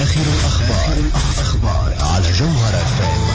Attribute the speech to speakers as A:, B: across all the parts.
A: آخر الأخبار على جوهر FM.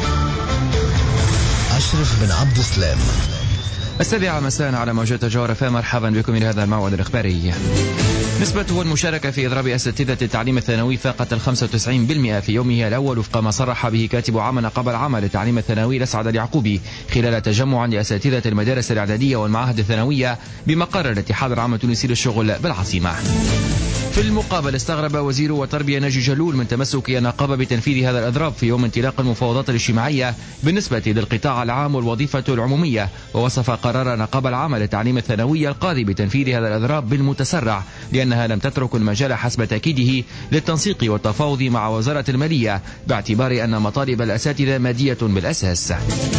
A: أشرف بن عبد السلام.
B: 7 مساء على موجات جوهر FM. مرحبا بكم إلى هذا الموعد الإخباري. نسبة المشاركة في إضراب أساتذة التعليم الثانوي فاقت 95% في يومه الأول وفق ما صرح به كاتب عام نقابة العامة للتعليم الثانوي الأسعد اليعقوبي خلال تجمع لأساتذة المدارس الإعدادية والمعاهد الثانوية بمقر الاتحاد العام التونسي للشغل بالعاصمة. في المقابل استغرب وزير والتربية ناجي جلول من تمسك النقابة بتنفيذ هذا الإضراب في يوم انطلاق المفاوضات الاجتماعية بالنسبة للقطاع العام والوظيفة العمومية، ووصف قرار النقابة العامة للتعليم الثانوي القاضي بتنفيذ هذا الإضراب بالمتسرع لأنها لم تترك المجال حسب تأكيده للتنسيق والتفاوض مع وزارة المالية باعتبار أن مطالب الأساتذة مادية بالأساس.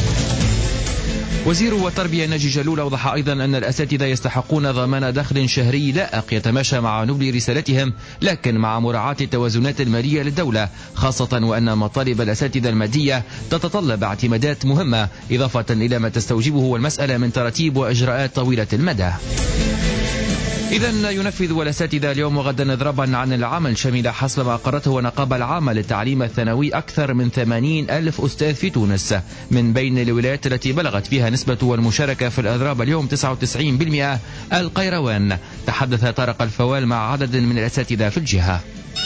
B: وزير والتربية ناجي جلول أوضح أيضا أن الأساتذة يستحقون ضمان دخل شهري لائق يتماشى مع نبل رسالتهم لكن مع مراعاة التوازنات المالية للدولة، خاصة وأن مطالب الأساتذة المادية تتطلب اعتمادات مهمة إضافة إلى ما تستوجبه المسألة من ترتيب وإجراءات طويلة المدى. إذن ينفذ الأساتذة اليوم وغدا إضرابا عن العمل شمل حسب ما أقرته النقابة العامة للتعليم الثانوي أكثر من 80,000 أستاذ في تونس، من بين الولايات التي بلغت فيها نسبة المشاركة في الإضراب اليوم 99% القيروان. تحدث طارق الفوال مع عدد من الأساتذة في الجهة.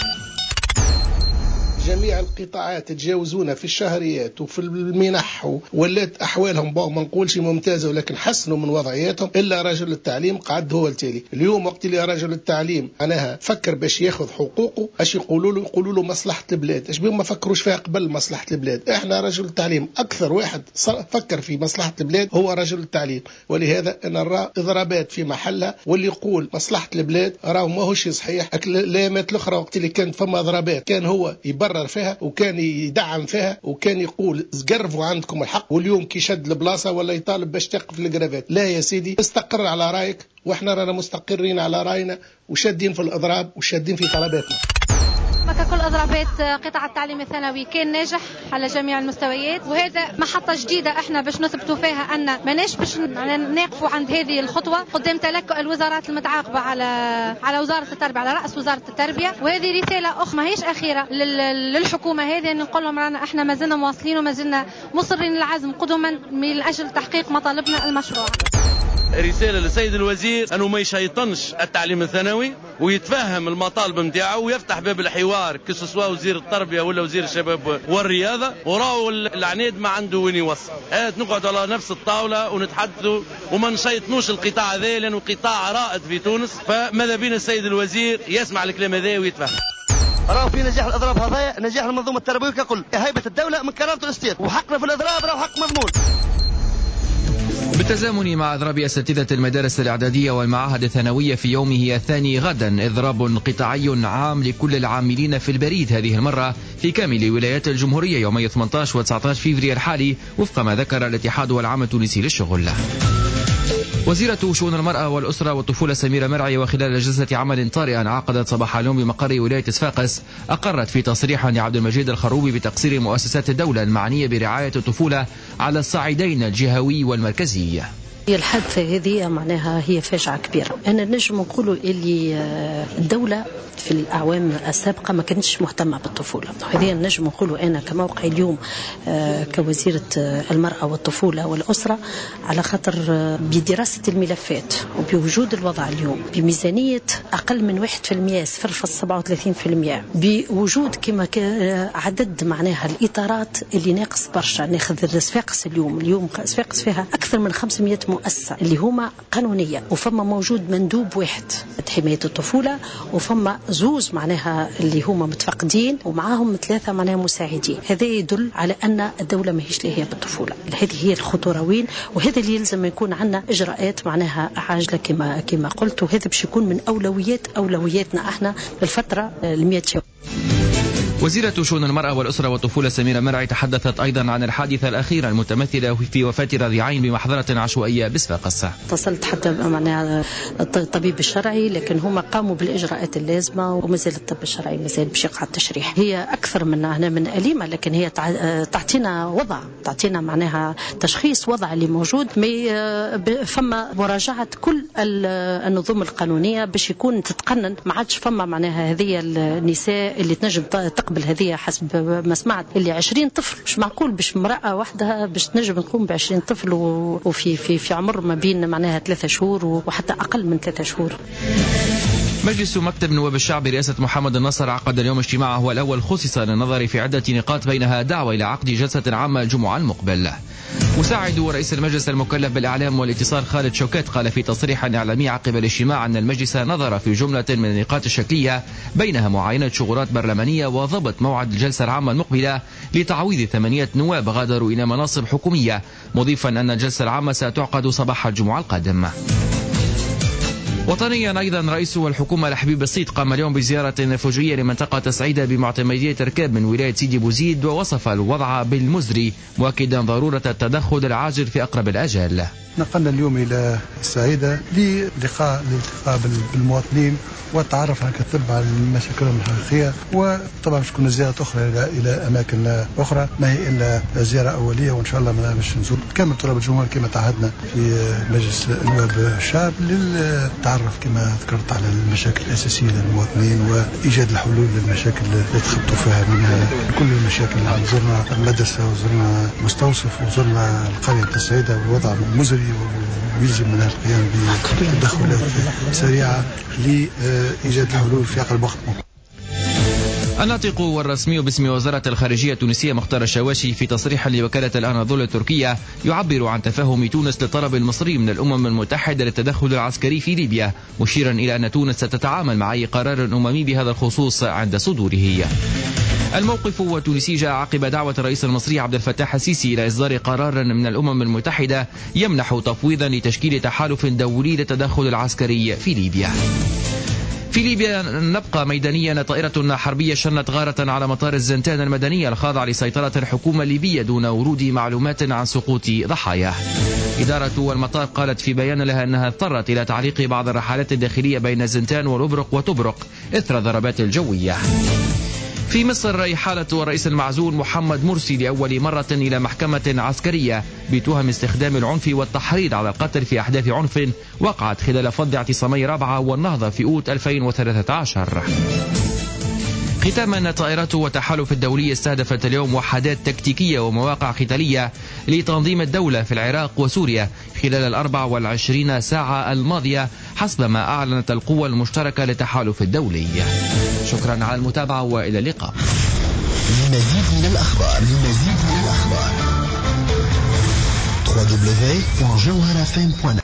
C: جميع القطاعات تجاوزونا في الشهريات وفي المنح ولات أحوالهم ما نقولش ممتازة ولكن حسنوا من وضعياتهم، إلا رجل التعليم قعد هو التالي. اليوم وقت اللي رجل التعليم معناها فكر باش ياخذ حقوقه، اش يقولوا له مصلحة البلاد، اش بهم ما فكروش فيها قبل مصلحة البلاد. احنا رجل التعليم أكثر واحد فكر في مصلحة البلاد هو رجل التعليم، ولهذا أنا نرى إضرابات في محلها، واللي يقول مصلحة البلاد راه ماهوش صحيح. الأيامات الأخرى وقت اللي كانت فما إضرابات كان هو يبرر فيها وكان يدعم فيها وكان يقول قرفوا عندكم الحق، واليوم كي شد البلاصة ولا يطالب باش تقف القرافات. لا يا سيدي، استقر على رايك واحنا رانا مستقرين على راينا وشادين في الإضراب وشادين في طلباتنا.
D: ككل إضرابات قطاع التعليم الثانوي كان ناجح على جميع المستويات، وهذا محطة جديدة احنا باش نثبتوا فيها أن ماناش باش نقفوا عند هذه الخطوة قدام تلك الوزارات المتعاقبة على وزارة التربية، على رأس وزارة التربية. وهذه رسالة أخرى ماهيش أخيرة للحكومة هذه، نقول لهم رانا احنا ما زلنا مواصلين وما زلنا مصرين العزم قدما من أجل تحقيق مطالبنا المشروع.
E: رسالة للسيد الوزير أنه ما يشيطنش التعليم الثانوي ويتفهم المطالب نتاعو ويفتح باب الحوار كسوا وزير التربية ولا وزير الشباب والرياضة، وراو العناد ما عنده وين يوصل. نقعد على نفس الطاولة ونتحدثوا وما نشيطنوش القطاع هذا لأنه قطاع رائد في تونس، فماذا بين السيد الوزير يسمع الكلام هذا ويتفهم.
F: راه في نجاح الإضراب هذا نجاح المنظومة التربوية ككل، هيبة الدولة من كرامة الأستاذ، وحقنا في الإضراب راه حق مضمون.
B: بالتزامن مع إضراب أساتذة المدارس الإعدادية والمعاهد الثانوية في يومه الثاني غدا إضراب قطاعي عام لكل العاملين في البريد، هذه المرة في كامل ولايات الجمهورية يومي 18 و19 فبراير الحالي وفق ما ذكر الاتحاد والعام التونسي للشغل. وزيرة شؤون المرأة والأسرة والطفولة سميرة مرعي وخلال جلسة عمل طارئة عقدت صباح اليوم بمقر ولاية صفاقس أقرت في تصريح لعبد المجيد الخروبي بتقصير مؤسسات الدولة المعنية برعاية الطفولة على الصعيدين الجهوي والمركزي.
G: هي الحادثة هذه معناها هي فاجعة كبيرة. أنا نجم نقولوا اللي الدولة في الأعوام السابقة ما كانتش مهتمة بالطفولة، هذه نجم نقولوا أنا كموقع اليوم كوزيرة المرأة والطفولة والأسرة، على خاطر بدراسة الملفات وبوجود الوضع اليوم بميزانية أقل من 1% 0.37%، بوجود كما عدد معناها الإطارات اللي ناقص برشا. ناخذ صفاقس اليوم صفاقس فيها أكثر من 500 مؤسسة اللي هما قانونية، وفما موجود مندوب واحد حماية الطفولة، وفما زوز معناها اللي هما متفقدين ومعاهم 3 معناها مساعدين. هذا يدل على أن الدولة ما هيش لهي بالطفولة. هذه هي الخطورة وين، وهذا اللي يلزم يكون عندنا إجراءات معناها عاجلة كما قلت، وهذا باش يكون من أولوياتنا احنا بالفترة 100 يوم.
B: وزيرة شؤون المرأة والأسرة والطفولة سميرة مرعي تحدثت أيضا عن الحادثة الأخيرة المتمثلة في وفاة رضيعين بمحظرة عشوائية بصفاقس.
G: اتصلت حتى معناها الطبيب الشرعي، لكن هما قاموا بالإجراءات اللازمة، ومازال الطب الشرعي مازال باش يقع التشريح. هي أكثر من أليمة، لكن هي تعطينا معناها تشخيص وضع اللي موجود. فما مراجعة كل النظم القانونية باش يكون تتقنن، ما عادش فما معناها هذه النساء اللي تنجم تقبل هذه. حسب ما سمعت اللي 20 طفل مش معقول باش امرأة واحدة باش تنجم تقوم ب20 طفل وفي عمر ما بين معناها 3 شهور وحتى أقل من 3 شهور.
B: مجلس مكتب نواب الشعب برئاسة محمد النصر عقد اليوم اجتماعه الأول خصص للنظر في عدة نقاط، بينها دعوة إلى عقد جلسة عامة الجمعة المقبل. مساعد رئيس المجلس المكلف بالإعلام والاتصال خالد شوكات قال في تصريح إعلامي عقب الاجتماع أن المجلس نظر في جملة من النقاط الشكلية، بينها معاينة شغلات برلمانية وضبط موعد الجلسة العامة المقبلة لتعويض 8 نواب غادروا إلى مناصب حكومية، مضيفا أن الجلسة العامة ستعقد صباح الجمعة القادم. وطنيا أيضا رئيس الحكومة لحبيب الصيد قام اليوم بزيارة فوجئية لمنطقة سعيدة بمعتمدية ركاب من ولاية سيدي بوزيد، ووصف الوضع بالمزري مؤكدا ضرورة التدخل العاجل في أقرب الأجال.
H: نقلنا اليوم إلى السعيدة للالتقاء بالمواطنين والتعرف على كثب على مشاكلهم الحقيقية، وطبعا باش تكون زيارة أخرى إلى أماكن أخرى، ما هي إلا زيارة أولية، وإن شاء الله باش نزور كامل تراب الجمهور كما تعهدنا في مجلس نواب الشعب للتعرف كما ذكرت على المشاكل الأساسية للمواطنين وإيجاد الحلول للمشاكل اللي تخبطوا فيها، منها كل المشاكل. زرنا المدرسة وزرنا مستوصف وزرنا القرية السعيدة، والوضع مزري ويلزم منها القيام بتدخلات سريعة لإيجاد الحلول في أقرب وقت.
B: الناطق والرسمي باسم وزارة الخارجية التونسية مختار الشواشي في تصريح لوكالة الأناضول التركية يعبر عن تفاهم تونس للطلب المصري من الأمم المتحدة للتدخل العسكري في ليبيا، مشيرا إلى أن تونس ستتعامل مع أي قرار أممي بهذا الخصوص عند صدوره. الموقف التونسي جاء عقب دعوة الرئيس المصري عبد الفتاح السيسي إلى إصدار قرار من الأمم المتحدة يمنح تفويضا لتشكيل تحالف دولي للتدخل العسكري في ليبيا. في ليبيا نبقى ميدانيا. طائرة حربية شنت غارة على مطار الزنتان المدني الخاضع لسيطرة الحكومة الليبية دون ورود معلومات عن سقوط ضحايا. إدارة المطار قالت في بيان لها أنها اضطرت إلى تعليق بعض الرحلات الداخلية بين الزنتان والأبرق وطبرق إثر الضربات الجوية. في مصر إحالة الرئيس المعزول محمد مرسي لأول مرة إلى محكمة عسكرية بتهم استخدام العنف والتحريض على القتل في أحداث عنف وقعت خلال فض اعتصامي رابعة والنهضة في أوت 2013. ختاما، الطائرات والتحالف الدولي استهدفت اليوم وحدات تكتيكية ومواقع قتالية لتنظيم الدولة في العراق وسوريا خلال 24 ساعة الماضية حسب ما أعلنت القوى المشتركة للتحالف الدولي. شكرا على المتابعة وإلى اللقاء.
A: لمزيد من الأخبار www.jawharafm.net